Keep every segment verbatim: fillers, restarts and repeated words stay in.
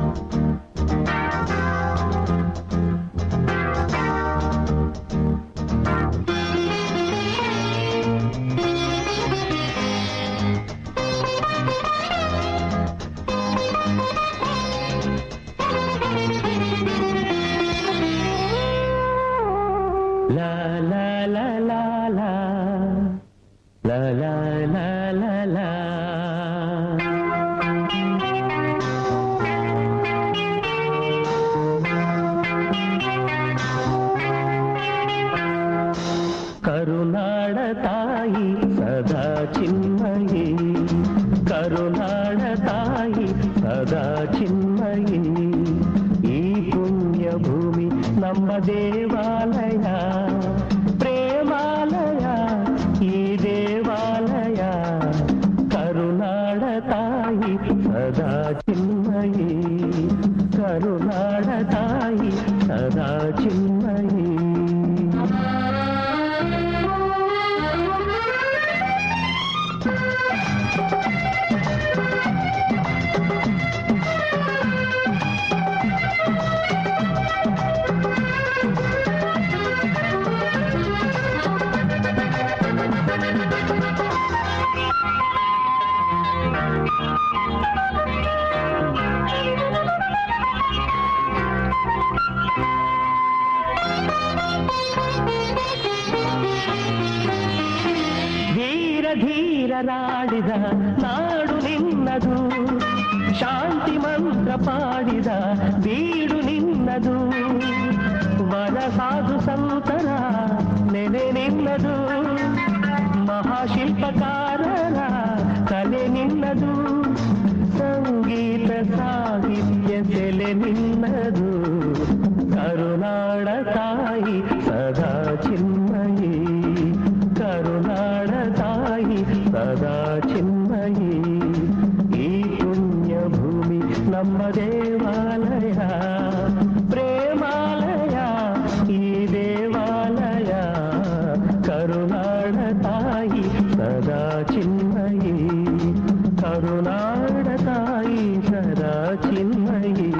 ಕರುನಾಡ ತಾಯಿ ಸದಾ ಚಿನ್ಮಯಿ, ಕರುನಾಡ ತಾಯಿ ಸದಾ ಚಿನ್ಮಯಿ. ಈ ಪುಣ್ಯ ಭೂಮಿ ನಮ್ಮ ದೇವಾಲಯ, ಪ್ರೇಮಾಲಯ ಈ ದೇವಾಲಯ. ಕರುನಾಡ ತಾಯಿ ಸದಾ ಚಿನ್ಮಯಿ, ಕರುನಾಡ ತಾಯಿ ಸದಾ ಚಿನ್ಮಯಿ. ಧೀರರಾಡಿದ ನಾಡು ನಿನ್ನದು, ಶಾಂತಿ ಮಂತ್ರ ಪಾಡಿದ ಬೀಡು ನಿನ್ನದು. ವನ ಸಾಧು ಸಂತರ ನೆನೆ ನಿನ್ನದು, ಮಹಾಶಿಲ್ಪಕಾರರ ಕಲೆ ನಿನ್ನದು. ಸಂಗೀತ ಸಾಹಿತ್ಯ ಸೆಲೆ ನಿನ್ನದು. ಕರುನಾಡ ತಾಯಿ ಸದಾ ಚಿನ್ಮಯಿ, ಕರುನಾಡ ತಾಯಿ ಸದಾ ಚಿನ್ಮಯಿ. ಈ ಪುಣ್ಯ ಭೂಮಿ ನಮ್ಮ ದೇವಾಲಯ, ಪ್ರೇಮಾಲಯ ಈ ದೇವಾಲಯ. ಕರುನಾಡ ತಾಯಿ ಸದಾ ಚಿನ್ಮಯಿ, ಕರುನಾಡ ತಾಯಿ ಸದಾ ಚಿನ್ಮಯಿ.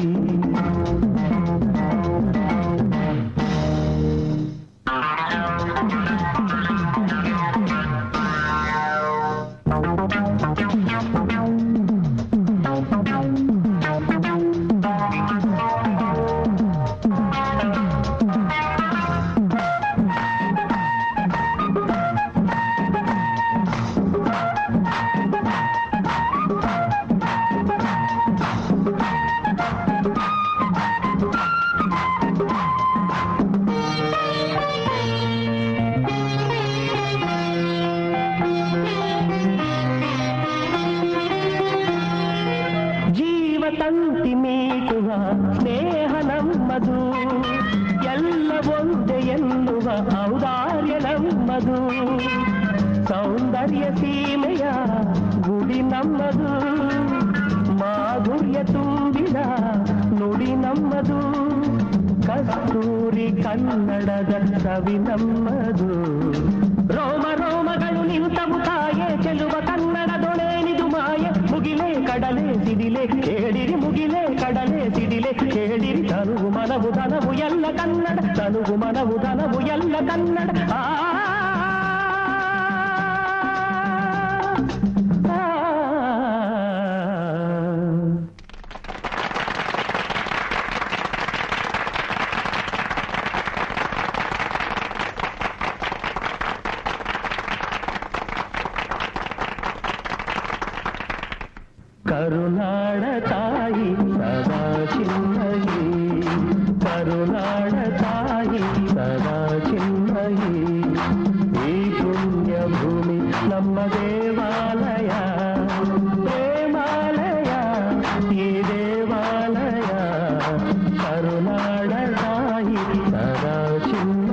ತಂತಿ ಮೀಟುವ ಸ್ನೇಹ ನಮ್ಮದು, ಎಲ್ಲ ಒಂದೇ ಎನ್ನುವ ಔದಾರ್ಯ ನಮ್ಮದು. ಸೌಂದರ್ಯ ಸೀಮೆಯ ಗುಡಿ ನಮ್ಮದು, ಮಾಧುರ್ಯ ತುಂಬಿದ ನುಡಿ ನಮ್ಮದು. ಕಸ್ತೂರಿ ಕನ್ನಡದ ಕವಿ ನಮ್ಮದು. ರೋಮ ರೋಮಗಳು ನಿಂತವು ತಾಯೆ, ಚೆಲುವ ಕನ್ನಡದೊಳೇನಿದು ಮಾಯೆ. ಮುಗಿಲೆ ಕಡಲೆ ಸಿಡಿಲೆ ಕೇಳಿರಿ, ಮುಗಿಲೆ ಕಡಲೆ ಸಿಡಿಲೆ ಕೇಳಿರಿ. ತನುವು ಮನವು ಧನವು ಎಲ್ಲ ಕನ್ನಡ, ತನುವು ಮನವು ಧನವು ಎಲ್ಲ ಕನ್ನಡ. ಆ ಕರುನಾಡ ತಾಯಿ ಸದಾ ಚಿನ್ಮಯಿ, ಕರುನಾಡ ತಾಯಿ ಸದಾ ಚಿನ್ಮಯಿ. ಈ ಪುಣ್ಯ ಭೂಮಿ ನಮ್ಮ ದೇವಾಲಯ, ಪ್ರೇಮಾಲಯ ಈ ದೇವಾಲಯ. ಕರುನಾಡ ತಾಯಿ ಸದಾ ಚಿನ್ಮಯಿ.